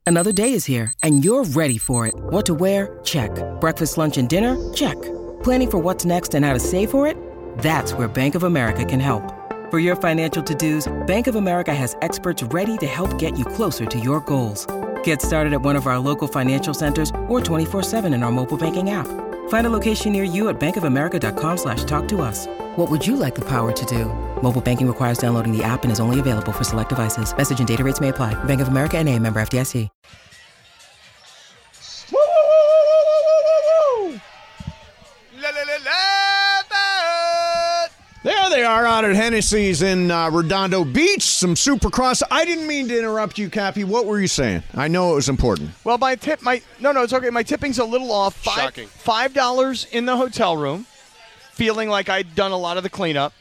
Another day is here, and you're ready for it. What to wear? Check. Breakfast, lunch, and dinner? Check. Planning for what's next and how to save for it? That's where Bank of America can help. For your financial to-dos, Bank of America has experts ready to help get you closer to your goals. Get started at one of our local financial centers or 24/7 in our mobile banking app. Find a location near you at bankofamerica.com/talktous. What would you like the power to do? Mobile banking requires downloading the app and is only available for select devices. Message and data rates may apply. Bank of America N.A., member FDIC. Woo, woo, woo, woo, woo, woo. La, la, la, la, There they are out at Hennessy's in Redondo Beach. Some Supercross. I didn't mean to interrupt you, Cappy. What were you saying? I know it was important. Well, no, it's okay. My tipping's a little off. Shocking. $5 in the hotel room, feeling like I'd done a lot of the cleanup.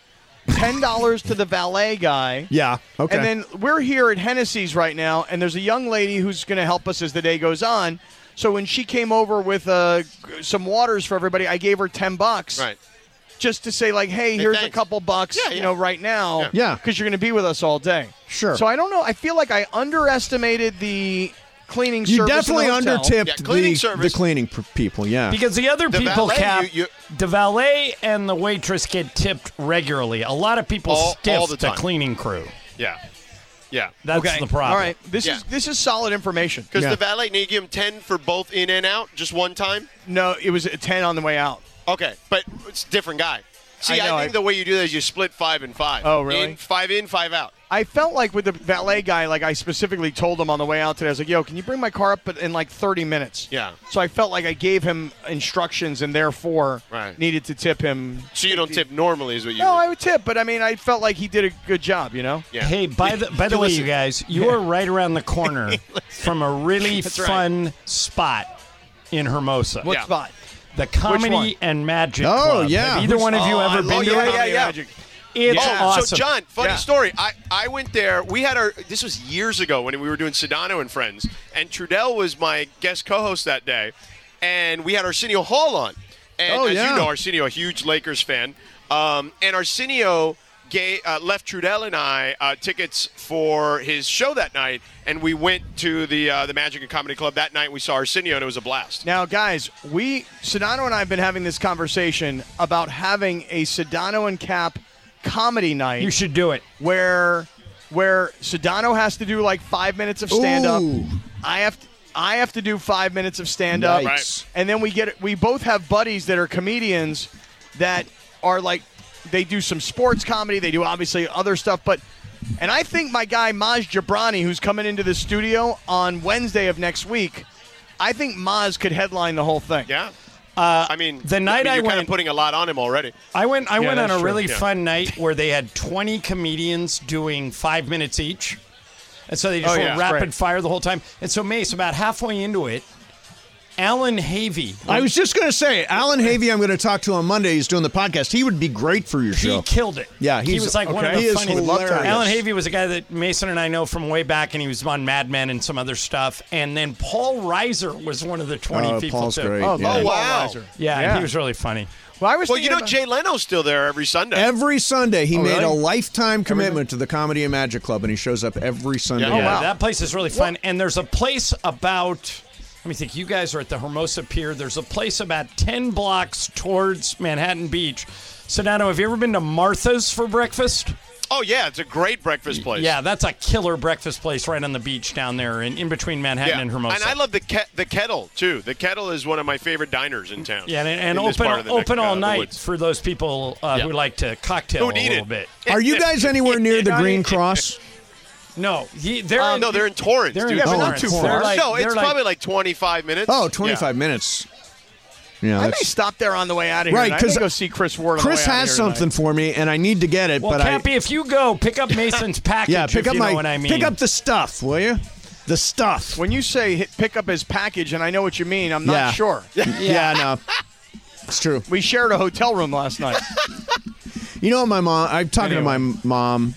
$10 to the valet guy. Yeah, okay. And then we're here at Hennessy's right now, and there's a young lady who's going to help us as the day goes on. So when she came over with some waters for everybody, I gave her $10. Right. Just to say, like, hey, here's thanks. a couple bucks, right now. Yeah. Because you're going to be with us all day. Sure. So I don't know. I feel like I underestimated the cleaning You service definitely in the hotel. undertipped cleaning the service. cleaning people, yeah. Because the other The people, valet, Cap, you- the valet and the waitress get tipped regularly. A lot of people All stiff the the time. cleaning crew. Yeah. Yeah. That's Okay. the problem. All right. This Yeah. is solid information. Because Yeah. the valet, you give him 10 for both in and out, just one time? No, it was a 10 on the way out. Okay, but it's a different guy. See, I know, I think the way you do that is you split 5 and 5. Oh, really? 5 in, 5 out. I felt like with the valet guy, like I specifically told him on the way out today, I was like, yo, can you bring my car up in like 30 minutes? Yeah. So I felt like I gave him instructions and therefore needed to tip him. So you don't tip normally is what you No, I would tip, but I mean, I felt like he did a good job, you know? Yeah. Hey, by the way, you guys, you are right around the corner from a really fun spot in Hermosa. What spot? The one? Comedy and Magic Oh, Club. yeah. Have either one of you ever been to it? Magic. It's awesome. So, John, funny Yeah. story. I went there. We had this was years ago when we were doing Sedano and Friends, and Trudell was my guest co-host that day, and we had Arsenio Hall on. And as you know, Arsenio, a huge Lakers fan, and Arsenio left Trudell and I tickets for his show that night, and we went to the Magic and Comedy Club that night. We saw Arsenio, and it was a blast. Now, guys, Sedano and I have been having this conversation about having a Sedano and Cap comedy night. You should do it. Where Sedano has to do like 5 minutes of stand-up. Ooh. I have to do 5 minutes of stand-up. Yikes. And then we both have buddies that are comedians that are like, they do some sports comedy. They do obviously other stuff. And I think my guy Maz Jabrani, who's coming into the studio on Wednesday of next week, I think Maz could headline the whole thing. Yeah. I mean, the night I you're kind went- of putting a lot on him already. I went on that's a true. really Yeah. fun night where they had 20 comedians doing 5 minutes each. And so they just went rapid great. fire the whole time. And so, Mace, about halfway into it, Alan Havey. I was just going to say, Alan Havey, I'm going to talk to on Monday. He's doing the podcast. He would be great for your show. He killed it. Yeah, he was like one of he the is funniest. hilarious. Alan Havey was a guy that Mason and I know from way back, and he was on Mad Men and some other stuff. And then Paul Reiser was one of the 20 people Paul's too. great. Oh, yeah. wow. Yeah, he was really funny. Well, I was Well, thinking about- Jay Leno's still there every Sunday. Every Sunday, he made really? a lifetime commitment to the Comedy and Magic Club, and he shows up every Sunday. Yeah. Yeah, wow. that place is really fun. And there's a place about, let me think, you guys are at the Hermosa Pier. There's a place about 10 blocks towards Manhattan Beach. Sedano, have you ever been to Martha's for breakfast? Oh, yeah, it's a great breakfast place. Yeah, that's a killer breakfast place right on the beach down there in between Manhattan and Hermosa. And I love the Kettle, too. The Kettle is one of my favorite diners in town. Yeah, and in this part of the open all the night woods. for those people who like to cocktail Who a need little it. bit. Are you guys anywhere near the Green Cross? No, they're No, they're in Torrance, They're dude. in but not Torrance. too They're far. like- no, it's they're like- probably like 25 minutes. Oh, 25 minutes. Yeah, I may that's stop there on the way out of here. Right, I may 'cause go see Chris Ward on Chris the way out has of here something tonight. for me, and I need to get it. Well, but Cappy, if you go, pick up Mason's package. pick if up you know what I mean. pick up the stuff, will you? The stuff. When you say pick up his package, and I know what you mean, I'm not Yeah. sure. Yeah, no, it's true. We shared a hotel room last night. You know, my mom. I'm talking Anyway. to my mom.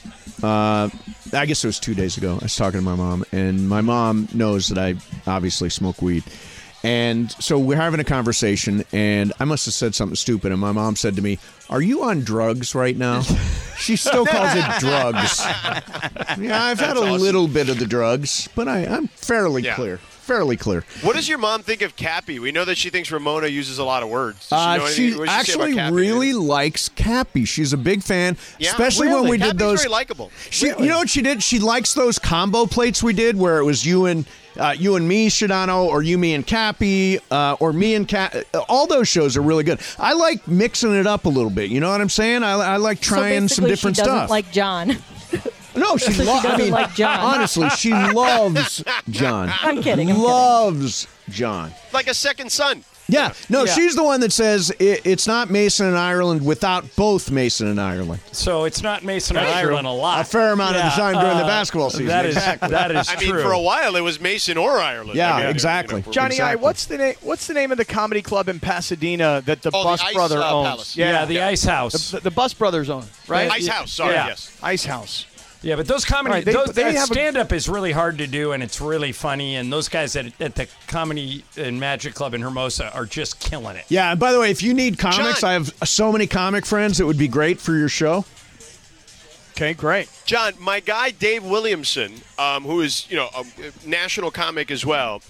I guess it was 2 days ago. I was talking to my mom, and my mom knows that I obviously smoke weed. And so we're having a conversation, and I must have said something stupid, and my mom said to me, are you on drugs right now? She still calls it drugs. Yeah, I've had a little bit of the drugs, but I'm fairly clear. Fairly clear. What does your mom think of Cappy? We know that she thinks Ramona uses a lot of words. She actually really likes Cappy. She's a big fan, especially when we did those. Very likable. You know what she did? She likes those combo plates we did, where it was you and me, Shadano, or you, me, and Cappy, or me and all those shows are really good. I like mixing it up a little bit. You know what I'm saying? I like trying some different she doesn't stuff. Like John. No, she like John. Honestly, she loves John. I'm kidding. Loves John. Like a second son. Yeah. No, she's the one that says it's not Mason and Ireland without both Mason and Ireland. So it's not Mason and Ireland a lot. A fair amount of the time during the basketball season. That is I mean, true. for a while it was Mason or Ireland. Yeah, exactly. Johnny, what's the name of the comedy club in Pasadena that the Bus Brother owns? Palace. Yeah, the Ice House. The Bus Brothers own, right? Ice House. Sorry, yes. Ice House. Yeah, but those comedy, Right, they have stand-up is really hard to do, and it's really funny. And those guys at the Comedy and Magic Club in Hermosa are just killing it. Yeah, and by the way, if you need comics, John. I have so many comic friends that would be great for your show. Okay, great. John, my guy Dave Williamson, who is a national comic as well,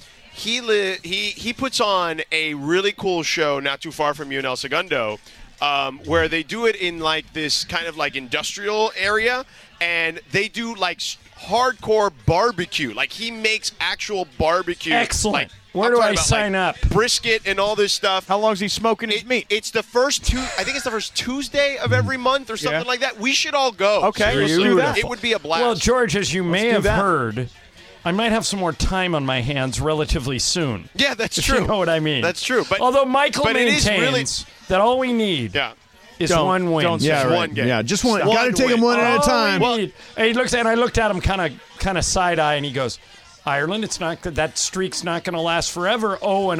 he puts on a really cool show not too far from you in El Segundo, where they do it in like this kind of like industrial area, and they do like hardcore barbecue. Like he makes actual barbecue. Excellent. Like, Where do I sign up? Brisket and all this stuff. How long is he smoking his meat? It's the first I think it's the first Tuesday of every month or something like that. We should all go. Okay, Seriously. let's do that. It would be a blast. Well, George, as you may do have that. heard, I might have some more time on my hands relatively soon. Yeah, that's If true. You know what I mean? That's true. But although Michael but it is maintains that all we need is one win. one game. Yeah, just one. Got to take them one at a time. And he looks at, I looked at him kind of side eye, and he goes, "Ireland, it's not that streak's not going to last forever.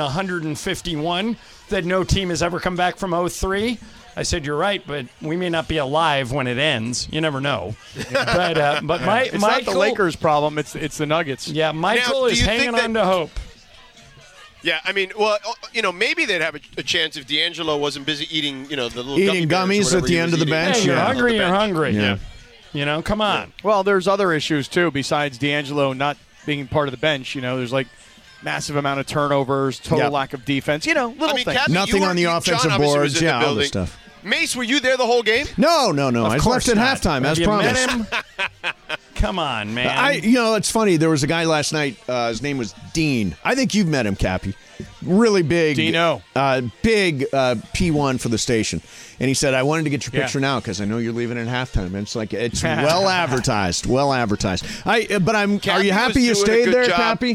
151 that no team has ever come back from 03." I said, "You're right, but we may not be alive when it ends. You never know." But it's Michael, not the Lakers' problem. It's the Nuggets. Yeah, Michael Now, do is you hanging think on to hope. Yeah, I mean, well, maybe they'd have a chance if D'Angelo wasn't busy eating, the little Eating gummy bears gummies or at the whatever he end was of the eating. bench. Hey, you're Yeah. hungry. You're hungry. Yeah. Come on. Well, there's other issues too besides D'Angelo not being part of the bench. There's like massive amount of turnovers, total lack of defense. Little things. Cappy, Nothing on the offensive John obviously was boards. in the Yeah, all building. this stuff. Mace, were you there the whole game? No. I was left at halftime, Have as you promised. met him? Come on, man. It's funny. There was a guy last night. His name was Dean. I think you've met him, Cappy. Really big. Dino. Big P1 for the station. And he said, I wanted to get your picture now because I know you're leaving at halftime. And it's like, it's well advertised. Well advertised. Are you Cappy happy you was doing a stayed good there, job. Cappy?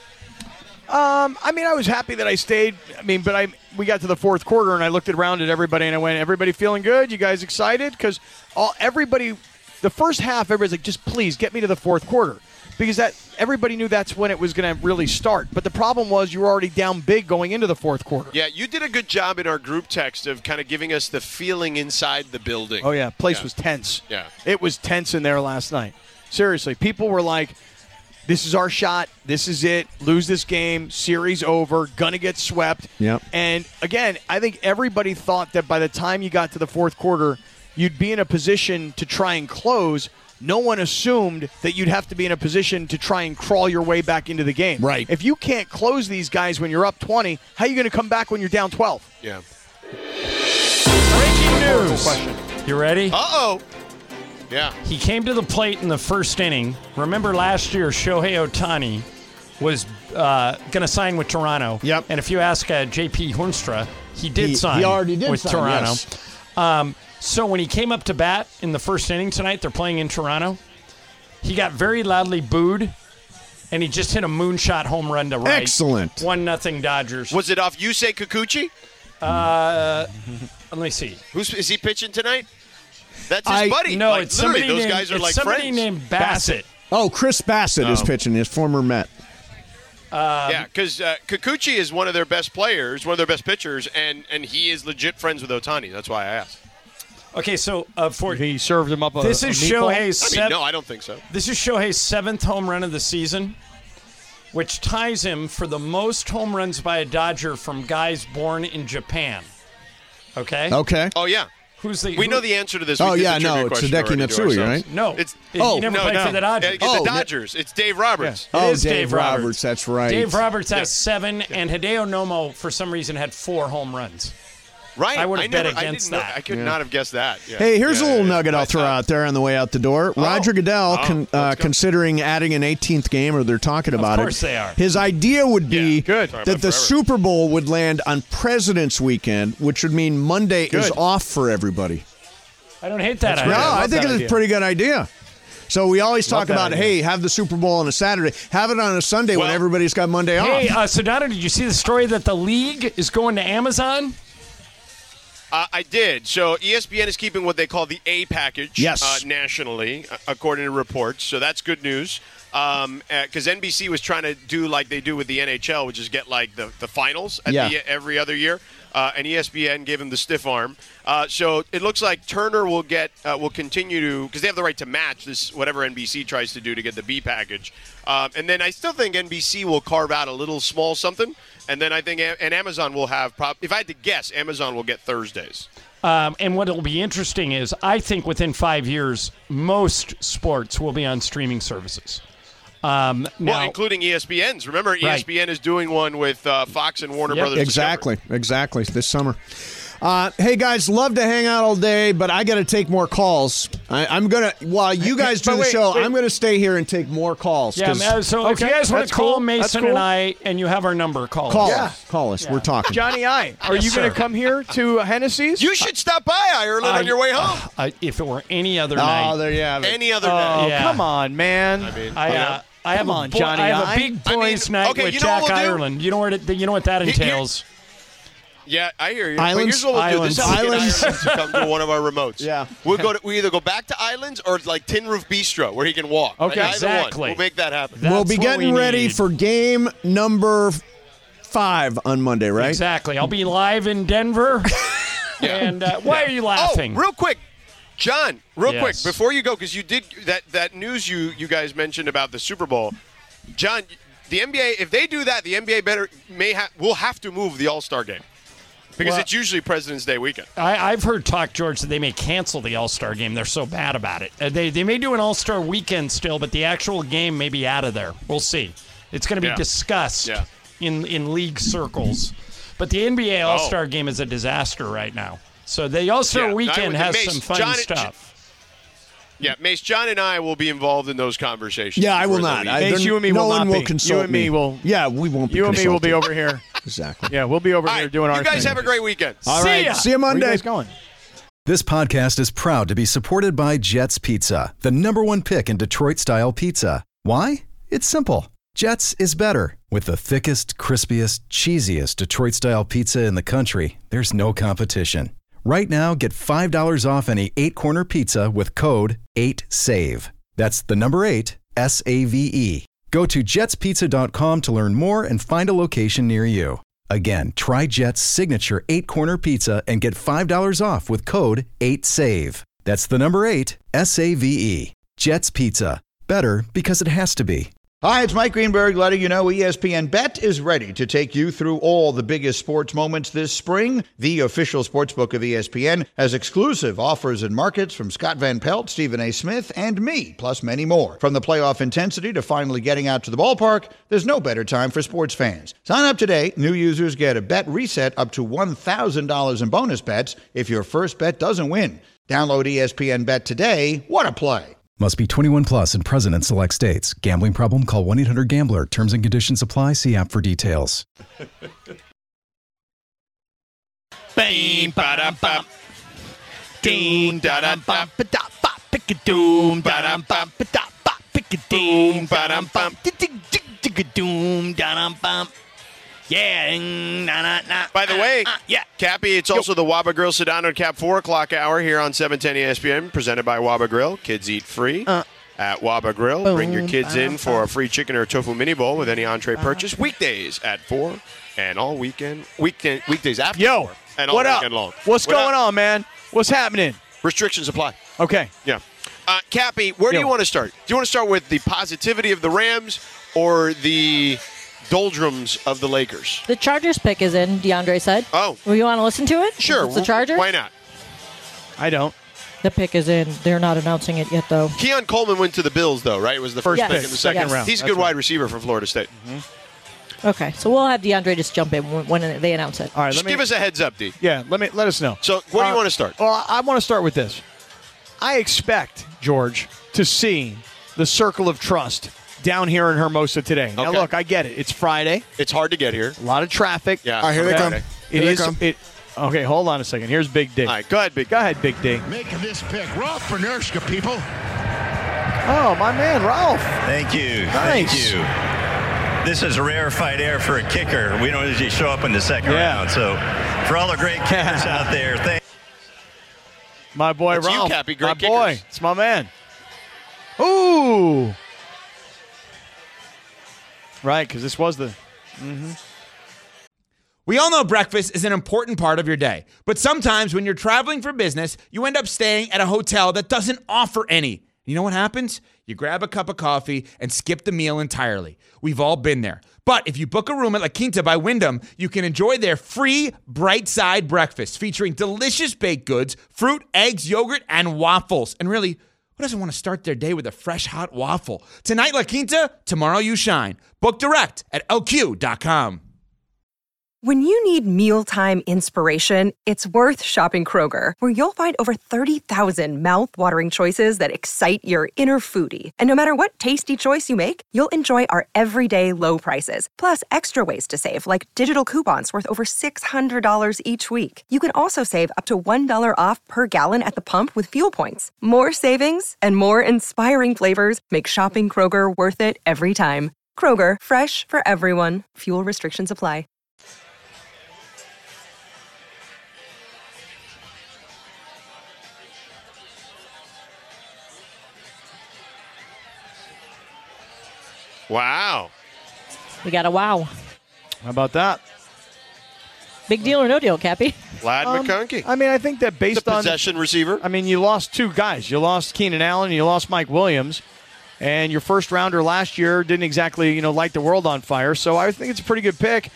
I was happy that I stayed. But we got to the fourth quarter and I looked around at everybody and I went, "Everybody feeling good? You guys excited?" Because the first half, everybody's like, "Just please get me to the fourth quarter," because everybody knew that's when it was going to really start. But the problem was you were already down big going into the fourth quarter. Yeah, you did a good job in our group text of kind of giving us the feeling inside the building. Oh yeah, place was tense. Yeah, it was tense in there last night. Seriously, people were like, "This is our shot. This is it. Lose this game. Series over. Gonna get swept." Yep. And again, I think everybody thought that by the time you got to the fourth quarter, you'd be in a position to try and close. No one assumed that you'd have to be in a position to try and crawl your way back into the game. Right. If you can't close these guys when you're up 20, how are you going to come back when you're down 12? Yeah. Breaking news. You ready? Uh-oh. Yeah. He came to the plate in the first inning. Remember last year, Shohei Ohtani was going to sign with Toronto. Yep. And if you ask J.P. Hornstra, he did sign he already did with sign, Toronto. yes. So when he came up to bat in the first inning tonight, they're playing in Toronto, he got very loudly booed, and he just hit a moonshot home run to right. Excellent. 1-0 Dodgers. Was it off Yusei Kikuchi? Let me see. Is he pitching tonight? That's his buddy. No, Like, it's literally, somebody those named, guys are it's like somebody friends. named Bassett. Oh, Chris Bassett is pitching, his former Met. Yeah, because Kikuchi is one of their best players, one of their best pitchers, and he is legit friends with Ohtani. That's why I asked. Okay, so He served him up a this is meatball? Shohei's No, I don't think so. This is Shohei's 7th home run of the season, which ties him for the most home runs by a Dodger from guys born in Japan. Okay? Okay. Oh, yeah. We know the answer to this. Oh, we did yeah, the trivia no, it's question Hideki already to Matsui, ourselves. right? No, he never played for the Dodgers. The Dodgers. It's Dave Roberts. It is Dave Roberts. That's right. Dave Roberts has 7, and Hideo Nomo, for some reason, had 4 home runs. Right. I would have bet against that. I could not have guessed that. Yeah. Hey, here's a little nugget I'll throw out there on the way out the door. Roger Goodell, considering adding an 18th game, or they're talking about it. Of course they are. His idea would be Good. that the Super Bowl would land on President's Weekend, which would mean Monday is off for everybody. I don't hate that No, idea. I think it's a pretty good idea. So we always talk about, idea. hey, have the Super Bowl on a Saturday. Have it on a Sunday when everybody's got Monday off. Hey, Sedano, did you see the story that the league is going to Amazon? I did. So ESPN is keeping what they call the A package nationally, according to reports. So that's good news. Because NBC was trying to do like they do with the NHL, which is get like the finals at every other year. And ESPN gave him the stiff arm. So it looks like Turner will continue to, because they have the right to match this whatever NBC tries to do to get the B package. And then I still think NBC will carve out a little small something. And then I think and Amazon will have, if I had to guess, Amazon will get Thursdays. And what will be interesting is I think within 5 years, most sports will be on streaming services. Now, including ESPN's. Remember, ESPN is doing one with Fox and Warner Brothers. Exactly. This summer. Hey, guys, love to hang out all day, but I got to take more calls. I'm going to, while you guys do the show, I'm going to stay here and take more calls. Yeah, so if you guys want to call Mason and I, and you have our number, call us. Call us. We're talking. Johnny I, are you going to come here to Hennessy's? You should stop by Ireland on your way home. If it were any other night. Oh, there you have it. Any other night. Oh, come on, man. I have a big boys' night with Jack Ireland. You know what that entails. Yeah, I hear you. Islands? But here's what we'll do. This is how we get Islands. Islands to come to one of our remotes. Yeah. We either go back to Islands or like Tin Roof Bistro where he can walk. Okay. Right? Exactly. We'll make that happen. We'll be getting ready need. for game number 5 on Monday, right? Exactly. I'll be live in Denver. And why are you laughing? Oh, real quick. John, quick, Yes. before you go, because you did that news you guys mentioned about the Super Bowl. John, the NBA, if they do that, the NBA will have to move the All-Star game. Because it's usually President's Day weekend. I've heard talk, George, that they may cancel the All-Star game. They're so bad about it. They may do an All-Star weekend still, but the actual game may be out of there. We'll see. It's going to be discussed in league circles. But the NBA All-Star game is a disaster right now. So the All-Star weekend has some fun stuff. Yeah, Mace, John and I will be involved in those conversations. Yeah, I will not. Mace, you and me will not will be. consult You and me will. Yeah, we won't be. You and me will be consulting. over here. Exactly. Yeah, we'll be over here doing our thing. You guys have a great weekend. All right. See you Monday. Where are you guys going? This podcast is proud to be supported by Jets Pizza, the #1 pick in Detroit-style pizza. Why? It's simple. Jets is better. With the thickest, crispiest, cheesiest Detroit-style pizza in the country, there's no competition. Right now, get $5 off any 8-corner pizza with code 8SAVE. That's the number 8, SAVE. Go to jetspizza.com to learn more and find a location near you. Again, try Jet's signature 8-corner pizza and get $5 off with code 8SAVE. That's the number 8, SAVE. Jet's Pizza. Better because it has to be. Hi, it's Mike Greenberg letting you know ESPN Bet is ready to take you through all the biggest sports moments this spring. The official sportsbook of ESPN has exclusive offers and markets from Scott Van Pelt, Stephen A. Smith, and me, plus many more. From the playoff intensity to finally getting out to the ballpark, there's no better time for sports fans. Sign up today. New users get a bet reset up to $1,000 in bonus bets if your first bet doesn't win. Download ESPN Bet today. What a play. Must be 21 plus and present in select states. Gambling problem? Call 1-800-GAMBLER. Terms and conditions apply. See app for details. Bang, ba-da-bum. Ding, da-da-bum, ba-da-bum, pick-a-doom, da-da-bum, ba-da-bum, pick-a-doom, ba-da-bum, dig-dig-dig-dig-doom, da-da-bum. Yeah. By the way, Cappy, it's also the Waba Grill Sedano and Cap 4 o'clock hour here on 710 ESPN, presented by Waba Grill. Kids eat free at Waba Grill. Bring your kids in for a free chicken or tofu mini bowl with any entree purchase. Weekdays at 4 and all weekdays after 4 and all what weekend up? long. What's going on, man? What's happening? Restrictions apply. Okay. Yeah. Cappy, where do you want to start? Do you want to start with the positivity of the Rams or the doldrums of the Lakers? The Chargers pick is in, DeAndre said. Oh. Well, you want to listen to it? Sure. It's the Chargers? Why not? I don't. The pick is in. They're not announcing it yet, though. Keon Coleman went to the Bills, though, right? It was the first Yes. pick in the second Yes. round. He's a That's good right. wide receiver for Florida State. Okay, so we'll have DeAndre just jump in when they announce it. All right, Just give us a heads up, D. Yeah, let us know. So where do you want to start? Well, I want to start with this. I expect, George, to see the Circle of Trust down here in Hermosa today. Now, Okay. look, I get it. It's Friday. It's hard to get here. A lot of traffic. Yeah. All right, here they come. It Here they is. come. Okay, hold on a second. Here's Big D. All right, go ahead, Big. Go ahead, Big D. Making this pick. Ralph Bernurska, people. Oh, my man, Ralph. Thank you. Nice. Thank you. This is rarefied air for a kicker. We don't usually show up in the second round. So for all the great kickers out there, thank My boy, That's you, Ralph. Cappy. Great my kickers. boy. It's my man. Ooh. Right, because this was the... We all know breakfast is an important part of your day, but sometimes when you're traveling for business, you end up staying at a hotel that doesn't offer any. You know what happens? You grab a cup of coffee and skip the meal entirely. We've all been there. But if you book a room at La Quinta by Wyndham, you can enjoy their free Bright Side breakfast featuring delicious baked goods, fruit, eggs, yogurt, and waffles. And really, who doesn't want to start their day with a fresh hot waffle? Tonight, La Quinta, tomorrow you shine. Book direct at lq.com. When you need mealtime inspiration, it's worth shopping Kroger, where you'll find over 30,000 mouth-watering choices that excite your inner foodie. And no matter what tasty choice you make, you'll enjoy our everyday low prices, plus extra ways to save, like digital coupons worth over $600 each week. You can also save up to $1 off per gallon at the pump with fuel points. More savings and more inspiring flavors make shopping Kroger worth it every time. Kroger, fresh for everyone. Fuel restrictions apply. Wow. We got a wow. How about that? Big deal or no deal, Cappy? Lad McConkey. I mean, I think that based the on... possession receiver. I mean, you lost two guys. You lost Keenan Allen and you lost Mike Williams. And your first rounder last year didn't exactly, light the world on fire. So I think it's a pretty good pick.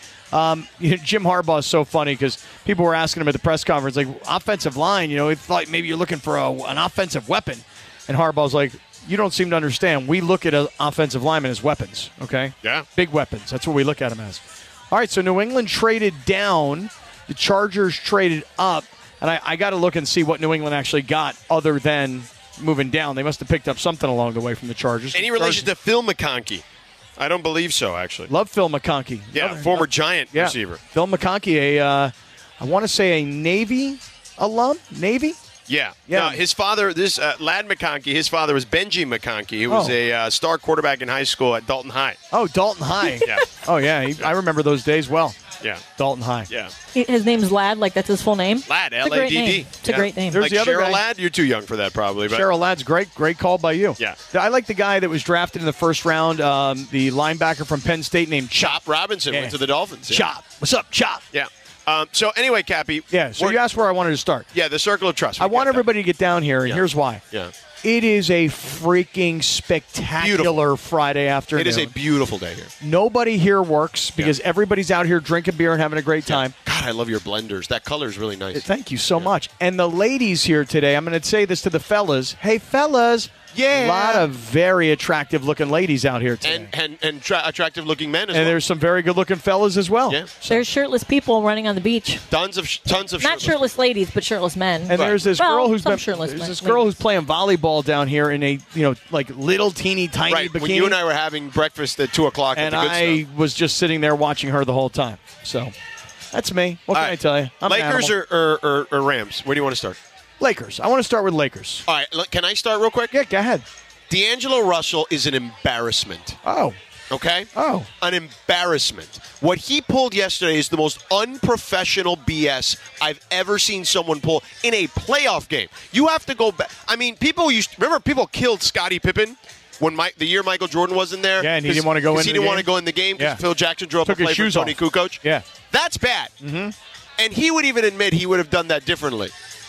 Jim Harbaugh is so funny because people were asking him at the press conference, like, offensive line, it's like maybe you're looking for an offensive weapon. And Harbaugh's like, you don't seem to understand. We look at an offensive lineman as weapons, okay? Yeah. Big weapons. That's what we look at them as. All right, so New England traded down. The Chargers traded up. And I got to look and see what New England actually got other than moving down. They must have picked up something along the way from the Chargers. Any relation to Phil McConkey? I don't believe so, actually. Love Phil McConkey. Yeah, former Giant receiver. Phil McConkey, I want to say a Navy alum? Navy? Yeah. Yeah. No, his father, Lad McConkey, his father was Benji McConkey, who was a star quarterback in high school at Dalton High. Oh, Dalton High. Yeah. Oh, yeah. I remember those days well. Yeah. Dalton High. Yeah. His name's Ladd, like that's his full name? Lad, It's a great L-A-D-D. name. It's a great name. There's Like the other Cheryl guy. Ladd? You're too young for that, probably. But Cheryl Ladd's great. Great call by you. Yeah. I like the guy that was drafted in the first round, the linebacker from Penn State named Chop Robinson went to the Dolphins. Yeah. Chop. What's up, Chop? Yeah. So anyway, Cappy. Yeah, so you asked where I wanted to start. Yeah, the Circle of Trust. I want everybody to get down here, and Yeah. here's why. Yeah. It is a freaking spectacular Friday afternoon. It is a beautiful day here. Nobody here works because everybody's out here drinking beer and having a great time. God, I love your blenders. That color is really nice. Thank you so much. And the ladies here today, I'm going to say this to the fellas. Hey, fellas. Yeah. A lot of very attractive-looking ladies out here today. And attractive-looking men as And well. there's some very good-looking fellas as well. Yeah. There's shirtless people running on the beach. Tons of Not shirtless ladies, but shirtless men. And there's this Well, girl who's some been, shirtless there's men. this girl who's playing volleyball down here in a like little teeny tiny Right, bikini. when you and I were having breakfast at 2 o'clock and at the Good I Stuff. was just sitting there watching her the whole time. So that's me. What can I tell you? I'm an Lakers animal. or Rams? Where do you want to start? Lakers. I want to start with Lakers. All right, can I start real quick? Yeah, go ahead. D'Angelo Russell is an embarrassment. Oh. Okay? Oh. An embarrassment. What he pulled yesterday is the most unprofessional BS I've ever seen someone pull in a playoff game. You have to go back. I mean, people killed Scottie Pippen when the year Michael Jordan wasn't there. Yeah, and he didn't want to go in. He didn't want to go in the game because Yeah. Phil Jackson drove Took up a his play for shoes Tony off. Kukoc. Yeah. That's bad. Mm-hmm. And he would even admit he would have done that differently.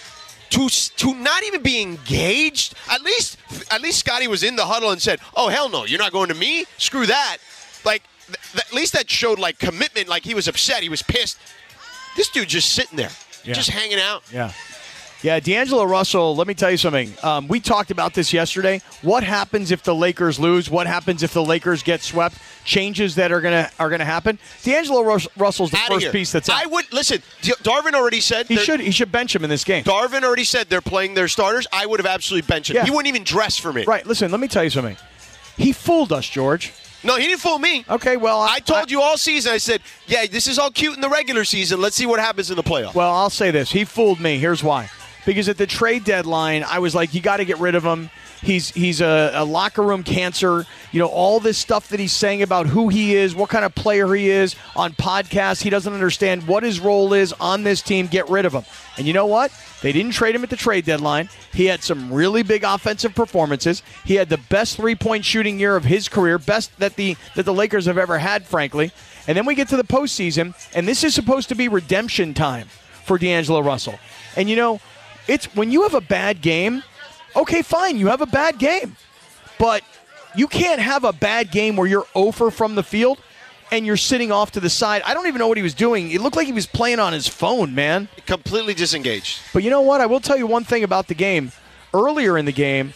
To not even be engaged, at least Scottie was in the huddle and said, "Oh hell no, you're not going to me. Screw that." Like at least that showed like commitment. Like he was upset, he was pissed. This dude just sitting there, Yeah. just hanging out. Yeah. Yeah, D'Angelo Russell, let me tell you something. We talked about this yesterday. What happens if the Lakers lose? What happens if the Lakers get swept? Changes that are gonna happen. D'Angelo Russell's the first piece that's out. I would listen. Darvin already said he should bench him in this game. Darvin already said they're playing their starters. I would have absolutely benched him. Yeah. He wouldn't even dress for me. Right. Listen, let me tell you something. He fooled us, George. No, he didn't fool me. Okay, well, I told you all season. I said, yeah, this is all cute in the regular season. Let's see what happens in the playoffs. Well, I'll say this. He fooled me. Here's why. Because at the trade deadline, I was like, you got to get rid of him. He's a locker room cancer. You know, all this stuff that he's saying about who he is, what kind of player he is on podcasts. He doesn't understand what his role is on this team. Get rid of him. And you know what? They didn't trade him at the trade deadline. He had some really big offensive performances. He had the best three-point shooting year of his career, best that the Lakers have ever had, frankly. And then we get to the postseason, and this is supposed to be redemption time for D'Angelo Russell. And, you know, it's when you have a bad game, okay, fine, you have a bad game. But you can't have a bad game where you're 0 from the field and you're sitting off to the side. I don't even know what he was doing. It looked like he was playing on his phone, man. Completely disengaged. But you know what? I will tell you one thing about the game. Earlier in the game,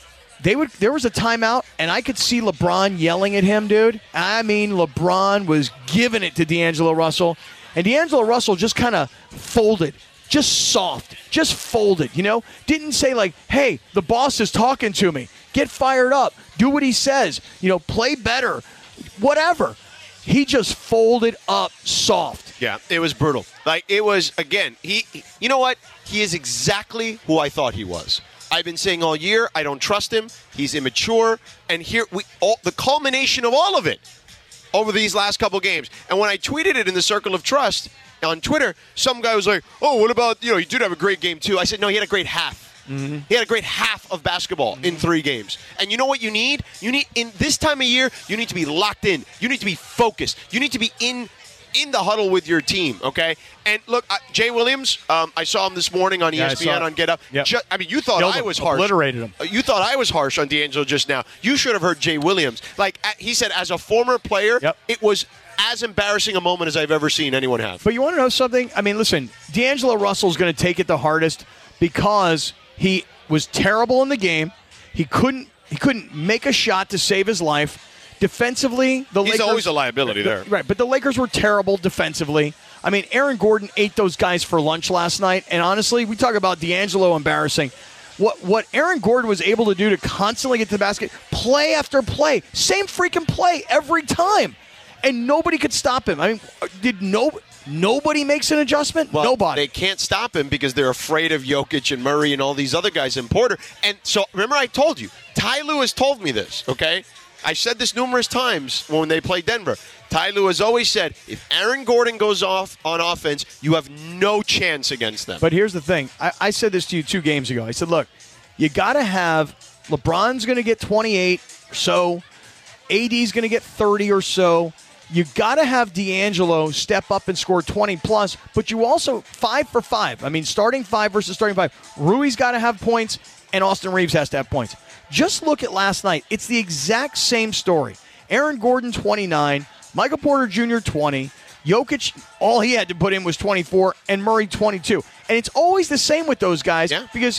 there was a timeout, and I could see LeBron yelling at him, dude. I mean, LeBron was giving it to D'Angelo Russell, and D'Angelo Russell just kind of folded. Just soft, just folded, you know? Didn't say like, hey, the boss is talking to me. Get fired up. Do what he says. You know, play better. Whatever. He just folded up soft. Yeah, it was brutal. Like, it was, again, you know what? He is exactly who I thought he was. I've been saying all year, I don't trust him. He's immature. And here, the culmination of all of it over these last couple games. And when I tweeted it in the Circle of Trust on Twitter, some guy was like, oh, what about, you know, he did have a great game too. I said, no, he had a great half. Mm-hmm. He had a great half of basketball in 3 games. And you know what you need? You need, in this time of year, you need to be locked in. You need to be focused. You need to be in the huddle with your team, okay? And look, Jay Williams, I saw him this morning on ESPN on Get Up. Yep. I mean, you thought I was harsh. Obliterated him. You thought I was harsh on D'Angelo just now. You should have heard Jay Williams. Like, he said, as a former player, it was as embarrassing a moment as I've ever seen anyone have. But you want to know something? I mean, listen, D'Angelo Russell's going to take it the hardest because he was terrible in the game. He couldn't make a shot to save his life. Defensively, He's always a liability there. Right, but the Lakers were terrible defensively. I mean, Aaron Gordon ate those guys for lunch last night, and honestly, we talk about D'Angelo embarrassing. What Aaron Gordon was able to do to constantly get to the basket, play after play, same freaking play every time, and nobody could stop him. I mean, nobody makes an adjustment? Well, nobody. They can't stop him because they're afraid of Jokic and Murray and all these other guys and Porter. And so, remember I told you, Ty Lue told me this, okay? I said this numerous times when they played Denver. Ty Lue has always said, if Aaron Gordon goes off on offense, you have no chance against them. But here's the thing. I said this to you 2 games ago. I said, look, you got to have LeBron's going to get 28 or so. AD's going to get 30 or so. You got to have D'Angelo step up and score 20-plus, but you also 5 for 5. I mean, starting 5 versus starting 5. Rui's got to have points, and Austin Reeves has to have points. Just look at last night. It's the exact same story. Aaron Gordon, 29. Michael Porter Jr., 20. Jokic, all he had to put in was 24, and Murray, 22. And it's always the same with those guys because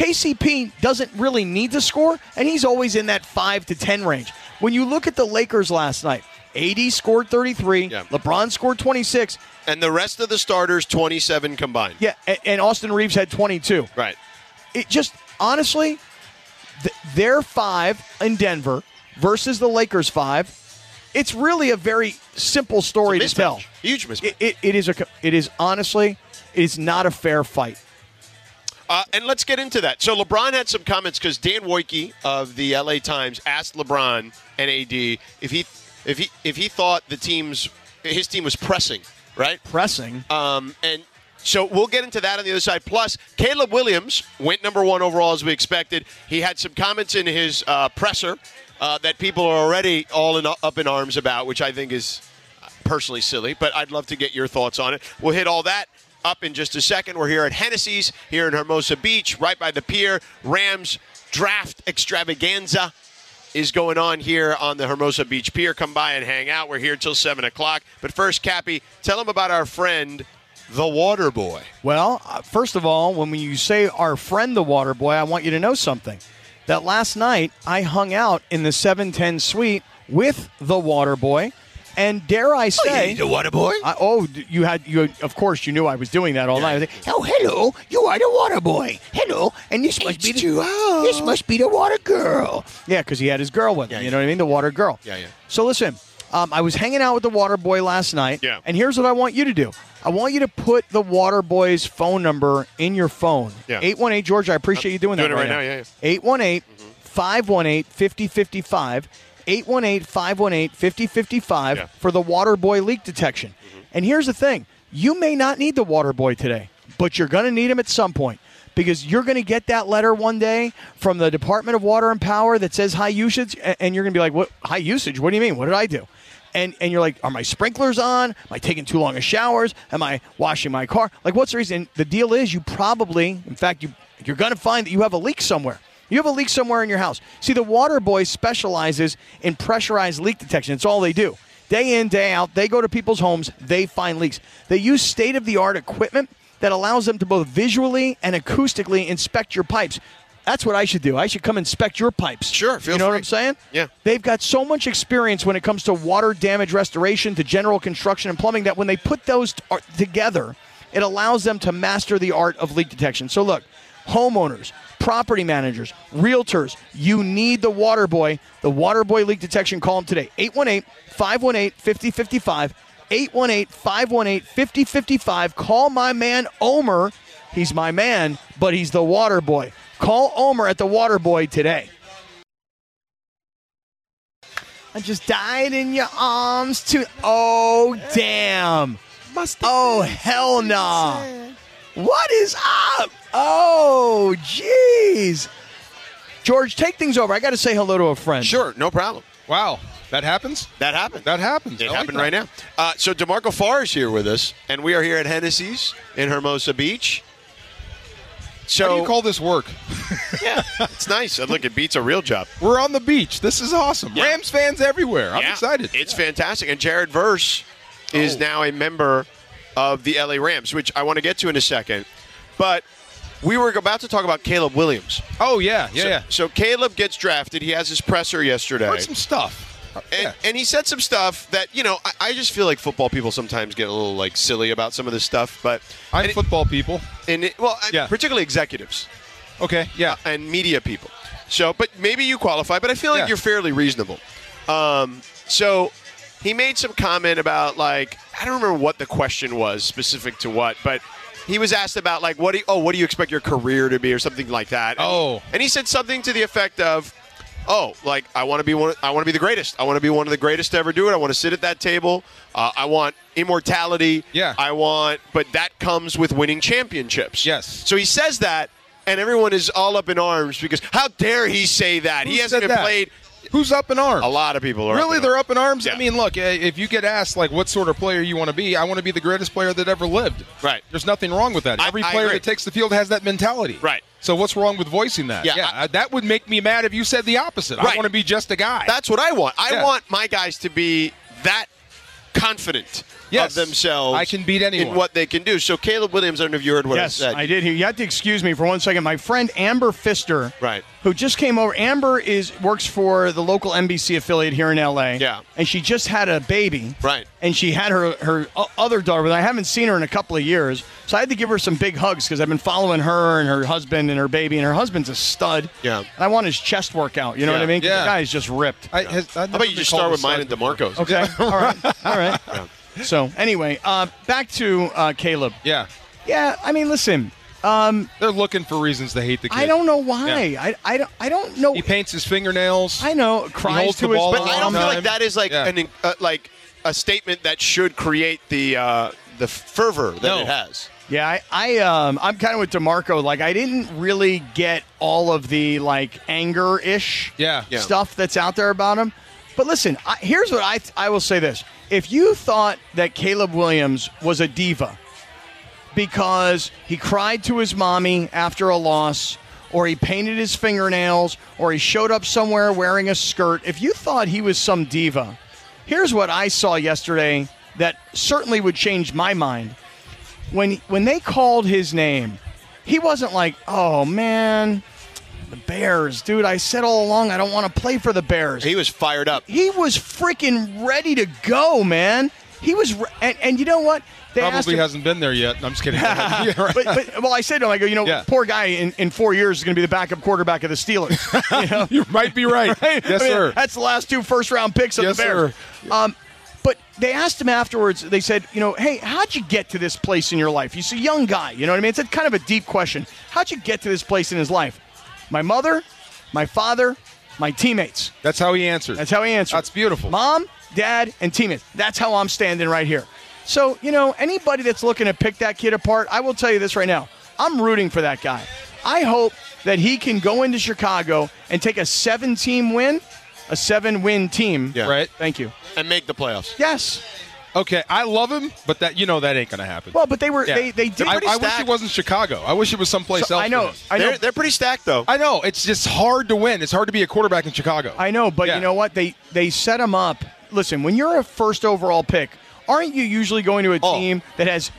KCP doesn't really need to score, and he's always in that 5 to 10 range. When you look at the Lakers last night, AD scored 33. Yeah. LeBron scored 26. And the rest of the starters, 27 combined. Yeah, and Austin Reeves had 22. Right. It just, honestly, their 5 in Denver versus the Lakers' 5, it's really a very simple story to tell. Huge mismatch. It is honestly, it is not a fair fight. And let's get into that. So LeBron had some comments because Dan Wojcicki of the LA Times asked LeBron and AD if he thought his team was pressing, right? Pressing. And so we'll get into that on the other side. Plus, Caleb Williams went number 1 overall as we expected. He had some comments in his presser that people are already all up in arms about, which I think is personally silly, but I'd love to get your thoughts on it. We'll hit all that up in just a second. We're here at Hennessy's here in Hermosa Beach, right by the pier. Rams draft extravaganza is going on here on the Hermosa Beach Pier. Come by and hang out. We're here till 7 o'clock. But first, Cappy, tell them about our friend the water boy? Well, first of all, when you say our friend the water boy, I want you to know something. That last night I hung out in the 710 suite with the water boy. And dare I say, the water boy? You of course you knew I was doing that all night. I was like, oh, hello, you are the water boy. Hello, and this must be the water girl. Yeah, because he had his girl with him. You know what I mean? The water girl. Yeah. So listen, I was hanging out with the water boy last night. Yeah. And here's what I want you to do. I want you to put the water boy's phone number in your phone. Yeah. 818, George, I appreciate you doing that right now. Yeah. 818-518-5055. 818-518-5055 for the water boy leak detection. And here's the thing. You may not need the water boy today, but you're going to need him at some point because you're going to get that letter one day from the Department of Water and Power that says high usage, and you're going to be like, "What high usage? What do you mean? What did I do?" And you're like, "Are my sprinklers on? Am I taking too long of showers? Am I washing my car? Like, what's the reason?" The deal is you probably, in fact, you're going to find that you have a leak somewhere. You have a leak somewhere in your house. See, the water boy specializes in pressurized leak detection. It's all they do. Day in, day out, they go to people's homes. They find leaks. They use state-of-the-art equipment that allows them to both visually and acoustically inspect your pipes. That's what I should do. I should come inspect your pipes. Sure, feel You know free. what I'm saying? Yeah. They've got so much experience when it comes to water damage restoration, to general construction and plumbing, that when they put those together, it allows them to master the art of leak detection. So look, homeowners, property managers, realtors, you need the water boy. The water boy leak detection. Call them today. 818-518-5055. 818-518-5055. Call my man Omer. He's my man, but he's the water boy. Call Omer at the water boy today. I just died in your arms too. Oh, damn. Oh, hell nah. What is up? Oh, jeez. George, take things over. I got to say hello to a friend. Sure, no problem. Wow. That happens? That happened. That happens. It happened right now. So DeMarco Farr is here with us, and we are here at Hennessy's in Hermosa Beach. So, how do you call this work? Yeah, it's nice. Look, it beats a real job. We're on the beach. This is awesome. Yeah. Rams fans everywhere. I'm excited. It's fantastic. And Jared Verse is now a member of the LA Rams, which I want to get to in a second. But we were about to talk about Caleb Williams. Oh, yeah. So Caleb gets drafted. He has his presser yesterday. Heard some stuff. And he said some stuff that, I just feel like football people sometimes get a little, silly about some of this stuff. But I'm football people. Particularly executives. Okay, yeah. And media people. So, but maybe you qualify, but I feel like you're fairly reasonable. So he made some comment about, I don't remember what the question was specific to what, but he was asked about, what do you expect your career to be or something like that. And he said something to the effect of, I want to be the greatest. I want to be one of the greatest to ever do it. I want to sit at that table. I want immortality. Yeah. But that comes with winning championships. Yes. So he says that, and everyone is all up in arms because how dare he say that? Who he hasn't said even that? played. Who's up in arms? A lot of people are. Really, they're up in arms. Yeah. I mean, look, if you get asked what sort of player you want to be, I want to be the greatest player that ever lived. Right. There's nothing wrong with that. Every player that takes the field has that mentality. Right. So what's wrong with voicing that? Yeah, that would make me mad if you said the opposite. Right. I want to be just a guy. That's what I want. I want my guys to be that confident of themselves. I can beat anyone in what they can do. So Caleb Williams, I don't know if you heard what I said. Yes, I did hear. You have to excuse me for 1 second. My friend Amber Pfister, who just came over. Amber works for the local NBC affiliate here in LA. Yeah. And she just had a baby. Right. And she had her other daughter, but I haven't seen her in a couple of years. So I had to give her some big hugs because I've been following her and her husband and her baby. And her husband's a stud. Yeah. And I want his chest workout. You know what I mean? 'Cause the guy is just ripped. How about you just start with mine and DeMarco's? Okay. All right. So anyway, back to Caleb. Yeah. Yeah. I mean, listen. They're looking for reasons to hate the kid. I don't know why. Yeah. I don't know. He paints his fingernails. I know. He Cries holds to the his ball But a I long don't feel time. like that is a statement that should create the fervor that it has. Yeah, I'm kind of with DeMarco. I didn't really get all of the anger-ish stuff that's out there about him. But listen, here's what I will say this. If you thought that Caleb Williams was a diva because he cried to his mommy after a loss, or he painted his fingernails, or he showed up somewhere wearing a skirt, if you thought he was some diva, here's what I saw yesterday that certainly would change my mind. when they called his name, he wasn't like, oh, man, the Bears. Dude, I said all along I don't want to play for the Bears. He was fired up. He was freaking ready to go, man. He was, and you know what? They Probably hasn't been there yet. I'm just kidding. Yeah, right. but I said to him, I go, poor guy in 4 years is going to be the backup quarterback of the Steelers. You might be right. Right? Yes, sir. That's the last 2 first-round picks of the Bears. Sir. But they asked him afterwards, they said, hey, how'd you get to this place in your life? He's a young guy, you know what I mean? It's kind of a deep question. How'd you get to this place in his life? My mother, my father, my teammates. That's how he answered. That's beautiful. Mom, Dad, and teammates. That's how I'm standing right here. So, anybody that's looking to pick that kid apart, I will tell you this right now. I'm rooting for that guy. I hope that he can go into Chicago and take a 7-win team. Yeah. Right. Thank you. And make the playoffs. Yes. Okay, I love him, but that ain't going to happen. Well, but they were they did. I wish it wasn't Chicago. I wish it was someplace else. I know. They're pretty stacked, though. I know. It's just hard to win. It's hard to be a quarterback in Chicago. I know, but you know what? They set him up. Listen, when you're a first overall pick, aren't you usually going to a team that's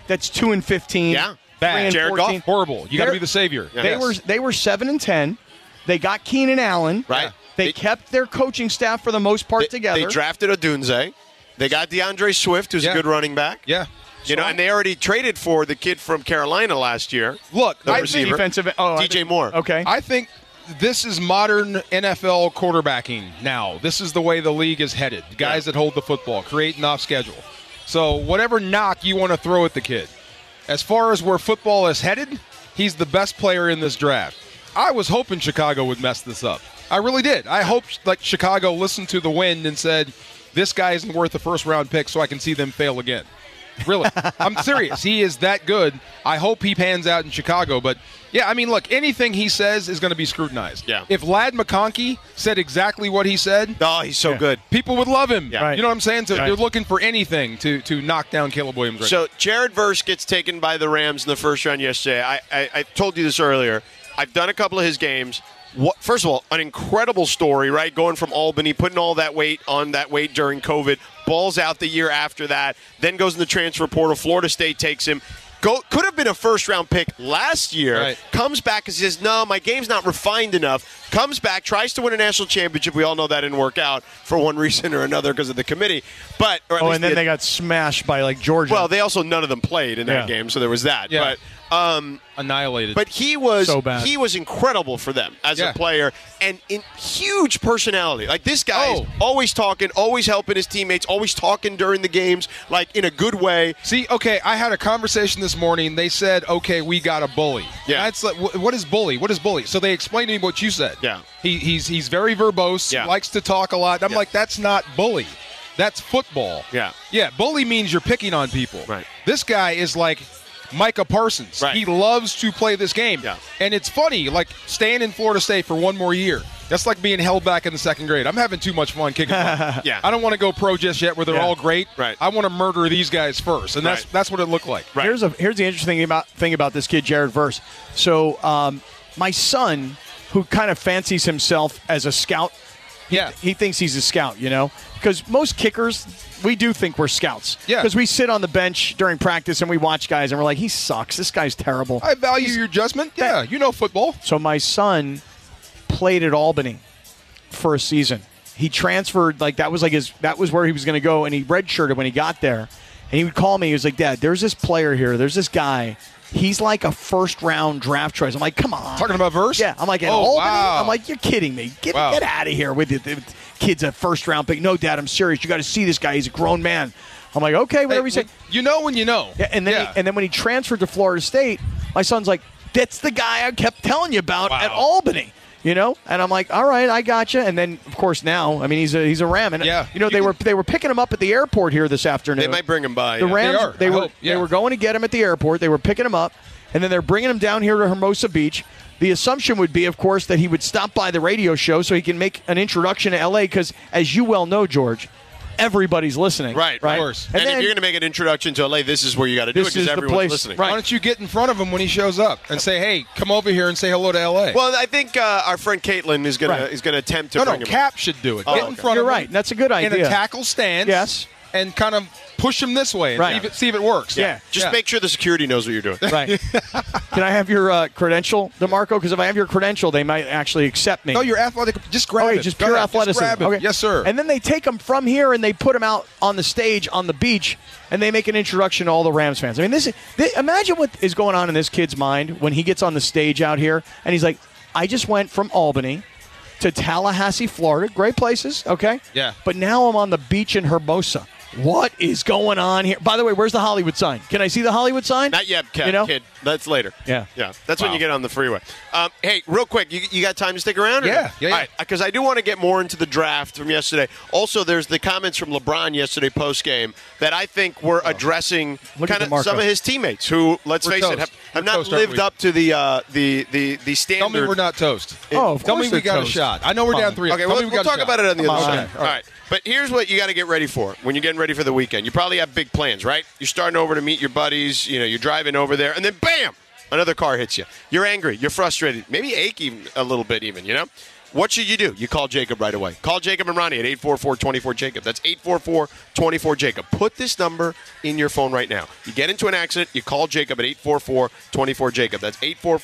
2-15? Yeah. Bad. 3-14? Goff, horrible. You got to be the savior. They were 7-10. They got Keenan Allen. Right. They kept their coaching staff for the most part together. They drafted Odunze. They got DeAndre Swift, who's a good running back. Yeah. And they already traded for the kid from Carolina last year. Look, I think DJ Moore. Okay. I think this is modern NFL quarterbacking now. This is the way the league is headed. Guys that hold the football, creating off schedule. So whatever knock you want to throw at the kid, as far as where football is headed, he's the best player in this draft. I was hoping Chicago would mess this up. I really did. I hoped Chicago listened to the wind and said, this guy isn't worth a first-round pick so I can see them fail again. Really. I'm serious. He is that good. I hope he pans out in Chicago. But, yeah, I mean, look, anything he says is going to be scrutinized. Yeah. If Ladd McConkey said exactly what he said. Oh, he's so good. People would love him. Yeah. Right. You know what I'm saying? So they're looking for anything to knock down Caleb Williams. So Jared Verse gets taken by the Rams in the first round yesterday. I told you this earlier. I've done a couple of his games. First of all, an incredible story, right? Going from Albany, putting all that weight on that weight during COVID, balls out the year after that, then goes in the transfer portal. Florida State takes him. Could have been a first-round pick last year. Right. Comes back and says, no, my game's not refined enough. Comes back, tries to win a national championship. We all know that didn't work out for one reason or another because of the committee. And then they got smashed by Georgia. Well, none of them played in that game, so there was that. Yeah. But annihilated. But he was so bad. He was incredible for them as a player and in huge personality. This guy's always talking, always helping his teammates, always talking during the games, in a good way. See, okay, I had a conversation this morning. They said, okay, we got a bully. Yeah. That's what is bully? What is bully? So they explained to me what you said. Yeah. He's very verbose, likes to talk a lot. I'm like, that's not bully. That's football. Yeah. Yeah, bully means you're picking on people. Right. This guy is like Micah Parsons. Right. He loves to play this game. Yeah. And it's funny, staying in Florida State for one more year. That's like being held back in the second grade. I'm having too much fun kicking fun. Yeah. I don't want to go pro just yet where they're all great. Right. I want to murder these guys first. And that's what it looked like. Right. Here's the interesting thing about this kid, Jared Verse. So my son, who kind of fancies himself as a scout, he thinks he's a scout, because most kickers, we do think we're scouts. Yeah. Because we sit on the bench during practice and we watch guys and we're like, he sucks. This guy's terrible. I value your judgment. Yeah, you know football. So my son played at Albany for a season. He transferred, that was where he was going to go, and he redshirted when he got there. And he would call me. He was like, Dad, there's this player here. There's this guy. He's like a first-round draft choice. I'm like, come on. Talking about Verse? Yeah. I'm like, at Albany? Wow. I'm like, you're kidding me. Get out of here with it. The kid's a first-round pick. No, Dad, I'm serious. You got to see this guy. He's a grown man. I'm like, okay, whatever you say. You know when you know. Yeah, and then when he transferred to Florida State, my son's like, that's the guy I kept telling you about at Albany. And I'm like, all right, I gotcha. And then, of course, now, I mean, he's a Ram. And, they were picking him up at the airport here this afternoon. They might bring him by. The Rams, they were going to get him at the airport. They were picking him up, and then they're bringing him down here to Hermosa Beach. The assumption would be, of course, that he would stop by the radio show so he can make an introduction to L.A. because, as you well know, George, everybody's listening. Right. Of course. And if you're going to make an introduction to LA, this is where you got to do it because everyone's listening. Right. Why don't you get in front of him when he shows up and say, hey, come over here and say hello to LA? Well, I think our friend Caitlin is going to attempt to bring him. Cap should do it. Get in front You're of him. right. That's a good idea. In a tackle stance. Yes. and kind of push him this way and see if it works. Yeah. Just make sure the security knows what you're doing. Right. Can I have your credential, DeMarco? Because if I have your credential, they might actually accept me. No, you're athletic. Just grab it. Just pure athleticism. Just grab it. Okay. Yes, sir. And then they take them from here and they put them out on the stage on the beach, and they make an introduction to all the Rams fans. I mean, imagine what is going on in this kid's mind when he gets on the stage out here, and he's like, I just went from Albany to Tallahassee, Florida. Great places, okay? Yeah. But now I'm on the beach in Hermosa. What is going on here? By the way, where's the Hollywood sign? Can I see the Hollywood sign? Not yet, kid. That's later. Yeah. That's when you get on the freeway. Hey, real quick, you got time to stick around? Yeah. All right, because I do want to get more into the draft from yesterday. Also, there's the comments from LeBron yesterday post-game that I think were addressing kind of some of his teammates who, let's face it, have not lived up to the standard. Tell me we're not toast. Of Tell course me we got toast. a shot. I know we're down 3. Okay, we'll talk about it on the other side. All right. But here's what you got to get ready for when you're getting ready for the weekend. You probably have big plans, right? You're starting over to meet your buddies. You're driving over there, and then bam, another car hits you. You're angry. You're frustrated. Maybe ache even a little bit even, What should you do? You call Jacob right away. Call Jacob and Ronnie at 844-24-JACOB. That's 844-24-JACOB. Put this number in your phone right now. You get into an accident, you call Jacob at 844-24-JACOB. That's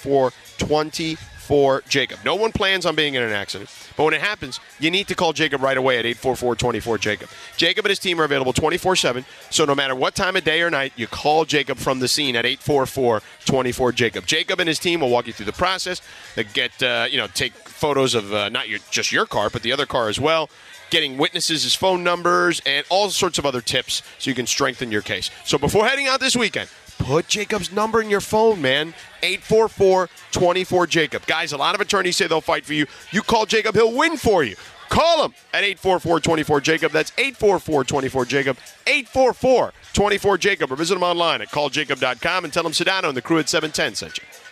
844-24-JACOB. No one plans on being in an accident. But when it happens, you need to call Jacob right away at 844-24-JACOB. Jacob and his team are available 24/7, so no matter what time of day or night, you call Jacob from the scene at 844-24-JACOB. Jacob and his team will walk you through the process. They get, take photos of not just your car, but the other car as well, getting witnesses' phone numbers, and all sorts of other tips so you can strengthen your case. So before heading out this weekend, put Jacob's number in your phone, man. 844-24-JACOB. Guys, a lot of attorneys say they'll fight for you. You call Jacob, he'll win for you. Call him at 844-24-JACOB. That's 844-24-JACOB. 844-24-JACOB. Or visit him online at calljacob.com and tell him Sedano and the crew at 710 sent you.